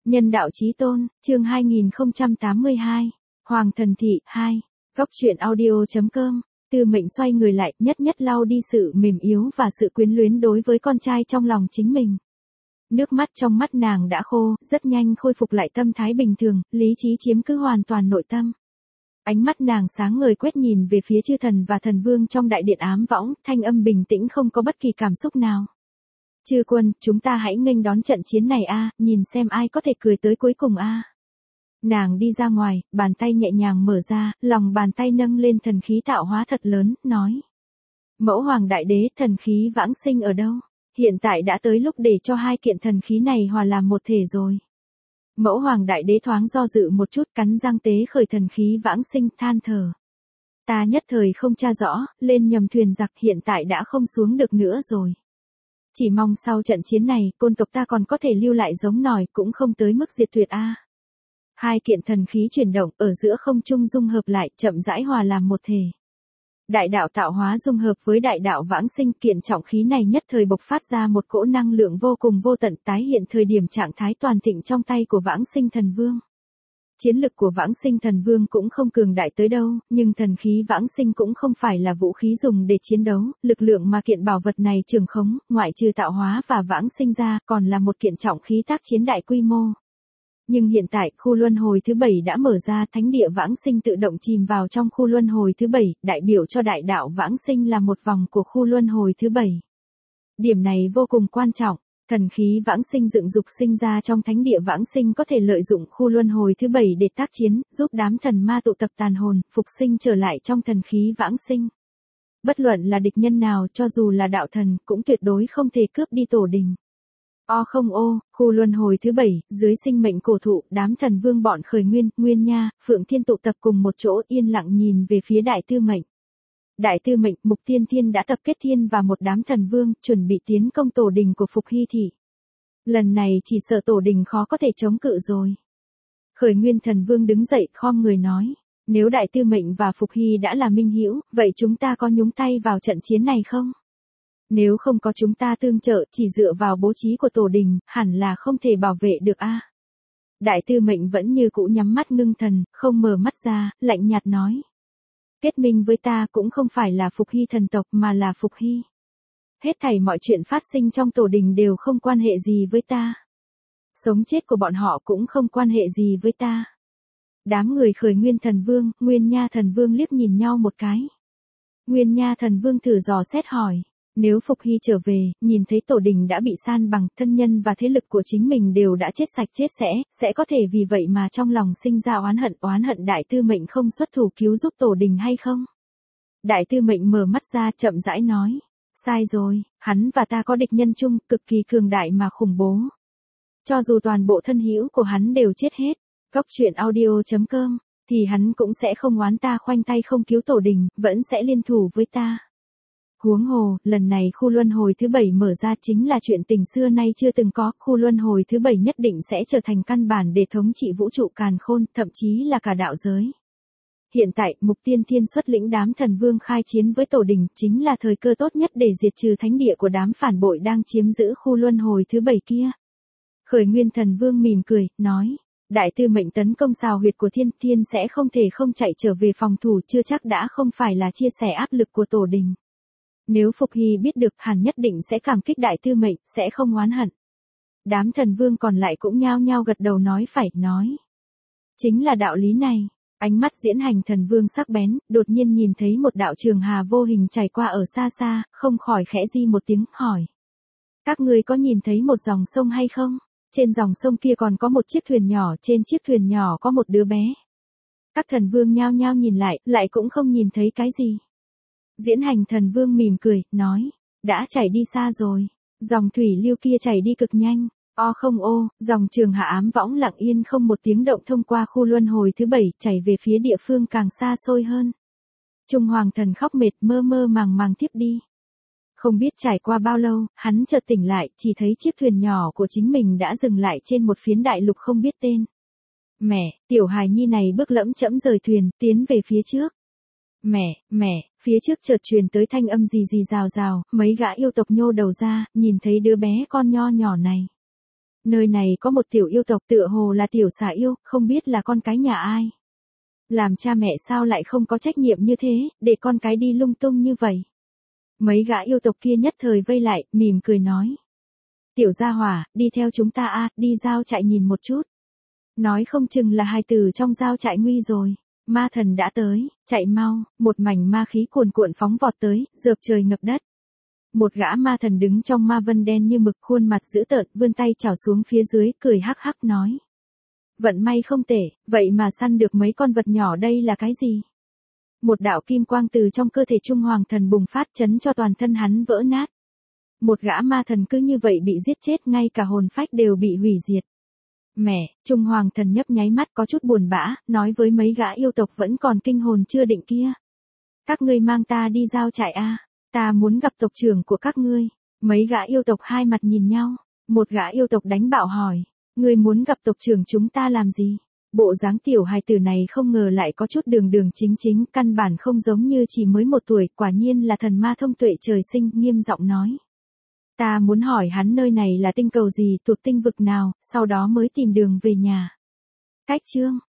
Nhân đạo chí tôn, chương 2082. Hoàng thần thị 2. Góc truyện audio.com. Tư Mệnh xoay người lại, nhất nhất lau đi sự mềm yếu và sự quyến luyến đối với con trai trong lòng chính mình. Nước mắt trong mắt nàng đã khô, rất nhanh khôi phục lại tâm thái bình thường, lý trí chiếm cứ hoàn toàn nội tâm. Ánh mắt nàng sáng ngời quét nhìn về phía chư thần và thần vương trong đại điện ám võng, thanh âm bình tĩnh không có bất kỳ cảm xúc nào. Chư quân, chúng ta hãy nghênh đón trận chiến này a, nhìn xem ai có thể cười tới cuối cùng a. Nàng đi ra ngoài, bàn tay nhẹ nhàng mở ra, lòng bàn tay nâng lên thần khí tạo hóa thật lớn, nói. Mẫu hoàng đại đế, thần khí vãng sinh ở đâu? Hiện tại đã tới lúc để cho hai kiện thần khí này hòa làm một thể rồi. Mẫu hoàng đại đế thoáng do dự một chút, cắn răng tế khởi thần khí vãng sinh, than thở. Ta nhất thời không tra rõ, lên nhầm thuyền giặc, hiện tại đã không xuống được nữa rồi. Chỉ mong sau trận chiến này, côn tộc ta còn có thể lưu lại giống nòi, cũng không tới mức diệt tuyệt a. Hai kiện thần khí chuyển động, ở giữa không trung dung hợp lại, chậm rãi hòa làm một thể. Đại đạo tạo hóa dung hợp với đại đạo vãng sinh, kiện trọng khí này nhất thời bộc phát ra một cỗ năng lượng vô cùng vô tận, tái hiện thời điểm trạng thái toàn thịnh trong tay của vãng sinh thần vương. Chiến lực của vãng sinh thần vương cũng không cường đại tới đâu, nhưng thần khí vãng sinh cũng không phải là vũ khí dùng để chiến đấu, lực lượng mà kiện bảo vật này trường khống, ngoại trừ tạo hóa và vãng sinh ra, còn là một kiện trọng khí tác chiến đại quy mô. Nhưng hiện tại, khu luân hồi thứ 7 đã mở ra, thánh địa vãng sinh tự động chìm vào trong khu luân hồi thứ 7, đại biểu cho đại đạo vãng sinh là một vòng của khu luân hồi thứ 7. Điểm này vô cùng quan trọng. Thần khí vãng sinh dựng dục sinh ra trong thánh địa vãng sinh có thể lợi dụng khu luân hồi thứ 7 để tác chiến, giúp đám thần ma tụ tập tàn hồn, phục sinh trở lại trong thần khí vãng sinh. Bất luận là địch nhân nào, cho dù là đạo thần, cũng tuyệt đối không thể cướp đi tổ đình. Khu luân hồi thứ 7, dưới sinh mệnh cổ thụ, đám thần vương bọn Khởi Nguyên, Nguyên Nha, Phượng Thiên tụ tập cùng một chỗ, yên lặng nhìn về phía Đại Tư Mệnh. Đại Tư Mệnh, Mục Tiên Thiên đã tập kết thiên và một đám thần vương, chuẩn bị tiến công tổ đình của Phục Hy thị. Lần này chỉ sợ tổ đình khó có thể chống cự rồi. Khởi Nguyên thần vương đứng dậy, khom người nói, nếu Đại Tư Mệnh và Phục Hy đã là minh hữu, vậy chúng ta có nhúng tay vào trận chiến này không? Nếu không có chúng ta tương trợ, chỉ dựa vào bố trí của tổ đình, hẳn là không thể bảo vệ được a. Đại Tư Mệnh vẫn như cũ nhắm mắt ngưng thần, không mở mắt ra, lạnh nhạt nói. Kết minh với ta cũng không phải là Phục Hy thần tộc mà là Phục Hy. Hết thảy mọi chuyện phát sinh trong tổ đình đều không quan hệ gì với ta. Sống chết của bọn họ cũng không quan hệ gì với ta. Đám người Khởi Nguyên thần vương, Nguyên Nha thần vương liếc nhìn nhau một cái. Nguyên Nha thần vương thử dò xét hỏi. Nếu Phục Hy trở về, nhìn thấy tổ đình đã bị san bằng, thân nhân và thế lực của chính mình đều đã chết sạch chết sẽ có thể vì vậy mà trong lòng sinh ra oán hận Đại Tư Mệnh không xuất thủ cứu giúp tổ đình hay không? Đại Tư Mệnh mở mắt ra, chậm rãi nói, sai rồi, hắn và ta có địch nhân chung, cực kỳ cường đại mà khủng bố. Cho dù toàn bộ thân hữu của hắn đều chết hết, góc truyện audio.com, thì hắn cũng sẽ không oán ta khoanh tay không cứu tổ đình, vẫn sẽ liên thủ với ta. Huống hồ, lần này khu luân hồi thứ 7 mở ra chính là chuyện tình xưa nay chưa từng có, khu luân hồi thứ 7 nhất định sẽ trở thành căn bản để thống trị vũ trụ càn khôn, thậm chí là cả đạo giới. Hiện tại, Mục Tiên Thiên xuất lĩnh đám thần vương khai chiến với tổ đình, chính là thời cơ tốt nhất để diệt trừ thánh địa của đám phản bội đang chiếm giữ khu luân hồi thứ 7 kia. Khởi Nguyên thần vương mỉm cười, nói, Đại Tư Mệnh tấn công xào huyệt của Thiên sẽ không thể không chạy trở về phòng thủ, chưa chắc đã không phải là chia sẻ áp lực của tổ đình. Nếu Phục Hy biết được, hẳn nhất định sẽ cảm kích Đại Tư Mệnh, sẽ không oán hận. Đám thần vương còn lại cũng nhao nhao gật đầu nói phải, nói. Chính là đạo lý này. Ánh mắt Diễn Hành thần vương sắc bén, đột nhiên nhìn thấy một đạo trường hà vô hình chảy qua ở xa xa, không khỏi khẽ di một tiếng, hỏi. Các ngươi có nhìn thấy một dòng sông hay không? Trên dòng sông kia còn có một chiếc thuyền nhỏ, trên chiếc thuyền nhỏ có một đứa bé. Các thần vương nhao nhao nhìn lại cũng không nhìn thấy cái gì. Diễn Hành thần vương mỉm cười, nói, đã chảy đi xa rồi, dòng thủy lưu kia chảy đi cực nhanh, dòng trường hạ ám võng lặng yên không một tiếng động thông qua khu luân hồi thứ 7, chảy về phía địa phương càng xa xôi hơn. Trung Hoàng thần khóc mệt, mơ mơ màng tiếp đi. Không biết trải qua bao lâu, hắn chợt tỉnh lại, chỉ thấy chiếc thuyền nhỏ của chính mình đã dừng lại trên một phiến đại lục không biết tên. Mẹ, tiểu hài nhi này bước lẫm chẫm rời thuyền, tiến về phía trước. Mẹ, phía trước chợt truyền tới thanh âm gì rào rào, mấy gã yêu tộc nhô đầu ra, nhìn thấy đứa bé con nho nhỏ này. Nơi này có một tiểu yêu tộc tựa hồ là tiểu xà yêu, không biết là con cái nhà ai. Làm cha mẹ sao lại không có trách nhiệm như thế, để con cái đi lung tung như vậy. Mấy gã yêu tộc kia nhất thời vây lại, mỉm cười nói. Tiểu gia hỏa, đi theo chúng ta a, đi giao trại nhìn một chút. Nói không chừng là hài tử trong giao trại nguy rồi. Ma thần đã tới, chạy mau, một mảnh ma khí cuồn cuộn phóng vọt tới, rợp trời ngập đất. Một gã ma thần đứng trong ma vân đen như mực, khuôn mặt dữ tợn, vươn tay chảo xuống phía dưới, cười hắc hắc nói. Vận may không tệ, vậy mà săn được mấy con vật nhỏ đây là cái gì? Một đạo kim quang từ trong cơ thể Trung Hoàng thần bùng phát, chấn cho toàn thân hắn vỡ nát. Một gã ma thần cứ như vậy bị giết chết, ngay cả hồn phách đều bị hủy diệt. Mẹ, Trung Hoàng thần nhấp nháy mắt có chút buồn bã, nói với mấy gã yêu tộc vẫn còn kinh hồn chưa định kia. Các ngươi mang ta đi giao trại a, ta muốn gặp tộc trưởng của các ngươi. Mấy gã yêu tộc hai mặt nhìn nhau, một gã yêu tộc đánh bạo hỏi, ngươi muốn gặp tộc trưởng chúng ta làm gì? Bộ dáng tiểu hài tử này không ngờ lại có chút đường đường chính chính, căn bản không giống như chỉ mới 1 tuổi, quả nhiên là thần ma thông tuệ trời sinh, nghiêm giọng nói. Ta muốn hỏi hắn nơi này là tinh cầu gì, thuộc tinh vực nào, sau đó mới tìm đường về nhà. Cách chương